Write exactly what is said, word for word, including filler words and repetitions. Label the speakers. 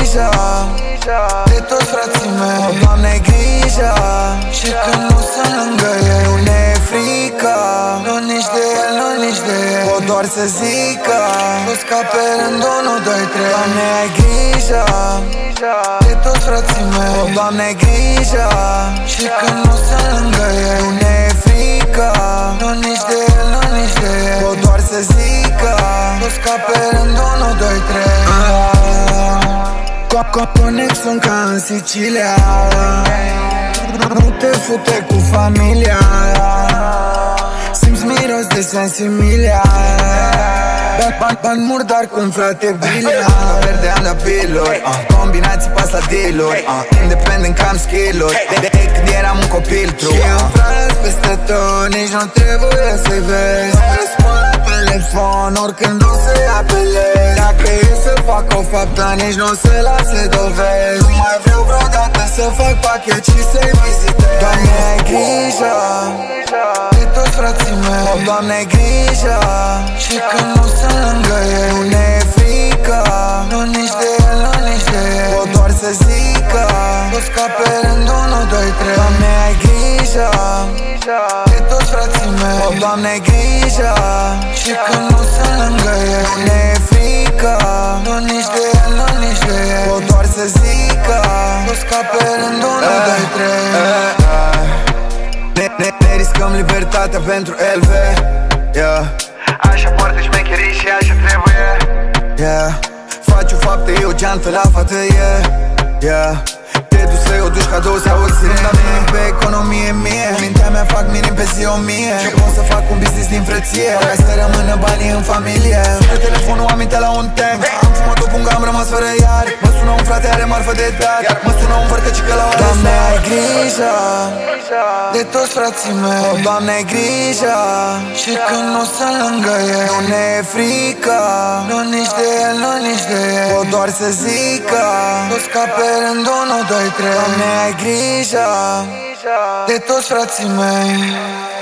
Speaker 1: grijă de toți frații mei. O, Doamne, grijă și când nu sunt lângă ei, nu ne e frică, nu nici de el, nu nici de ei. O, doar să zică, o scape rând unu, doi, trei. Doamne, ai grijă de toți frații mei. O, Doamne, grijă și când nu sunt lângă ei, nu ne e frică, nu nici de el, nu nici de ei. O, doar să zică, o scape rând unu, doi, trei. Conex sunt ca în Sicilia, nu te fute cu familia, simți miros de sensimilia. Bani, bani murdar cum frate Bilia. Verde am la piluri, uh, combinații pas la dealuri, uh, independent cam skill-uri, de, de, de când eram un copil true. Și eu frate peste tot, nici nu trebuie să-i vezi. Răspund la telefon oricând o să-i apelezi. Dacă e să fac o faptă, nici nu o să lase dovezi. Nu mai vreau vreodată să fac pachet și să-i vizitez. Doamne, ai grijă de toți frații mei. O, Doamne, grijă și când nu sunt lângă ei, nu ne e frică, nu nici de el, nu nici de ei. O, doar să zică, o scape rând unu, doi, trei. Doamne, ai grijă de toți frații mei. O, Doamne, grijă și când nu sunt lângă ei, nu ne e frică, nu nici de el, nu nici de ei. O, doar să zică, o scape rând unu, doi, trei. Ne, ne, ne riscăm libertatea pentru L V, yeah. Așa poartă șmecherii și așa trebuie, yeah. Faci o faptă, e o geantă la fată, yeah, yeah. Te duci să-i o duci cadou, se auzi sirena mie pe economie mie. Mintea mea fac minim pe zi o mie și pot să fac un business din frăție, ca să rămână banii în familie. Pe telefonul am mintea la un tank, am fumat o pungă, am rămas fără iar. Mă sună un frate, are marfă de dat, mă sună un vărtăcică la o resta. Doamne, ai grijă de toți frații mei. O, Doamne, ai grijă și când nu sunt lângă ei, nu ne e frică, nu nici de el, nu nici de ei. O, doar să zică, o scape rând unu, doi, trei. Doamne, ai grijă de toți frații mei.